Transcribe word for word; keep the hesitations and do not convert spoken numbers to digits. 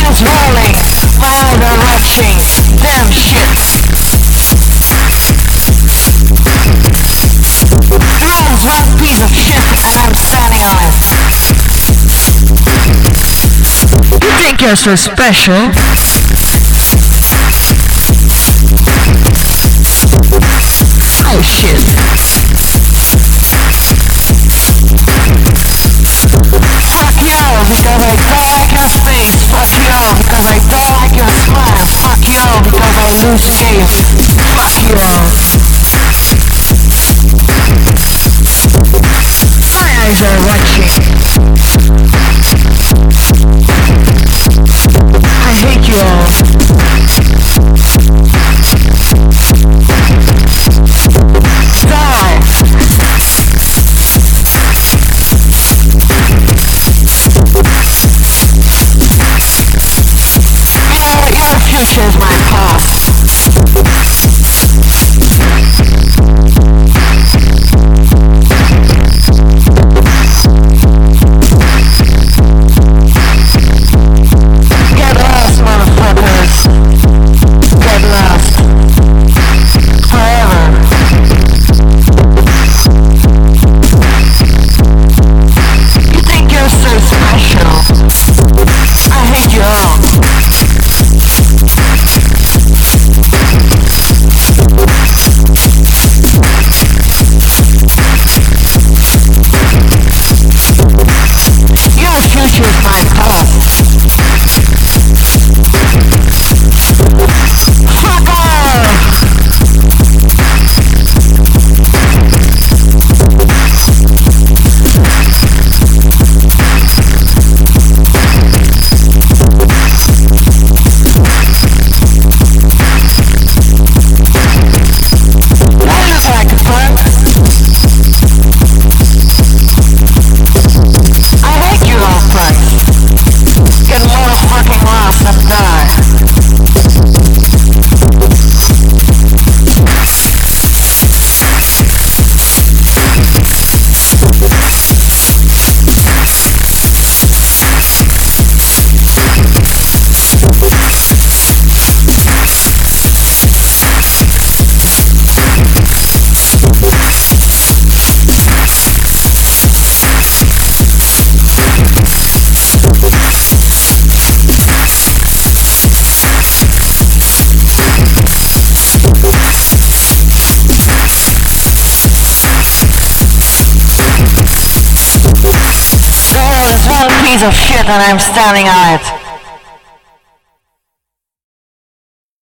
Wheels rolling, my eyes are watching. Damn shit. The room's one piece of shit and I'm standing on it. You think you're so special? Oh shit. Fuck you because I don't like your face. Fuck you because I don't like your smile. Fuck you because I lose games. Fuck you. My eyes are watching. I hate you all. Die. You know, your future is my past. Get lost, motherfuckers. Get lost. Forever. You think you're so special? I hate you all. Your future is my past. Fuck off! I look like a punk. I hate you all punks. Get motherfucking lost and die. The world is one piece of shit and I'm standing on it.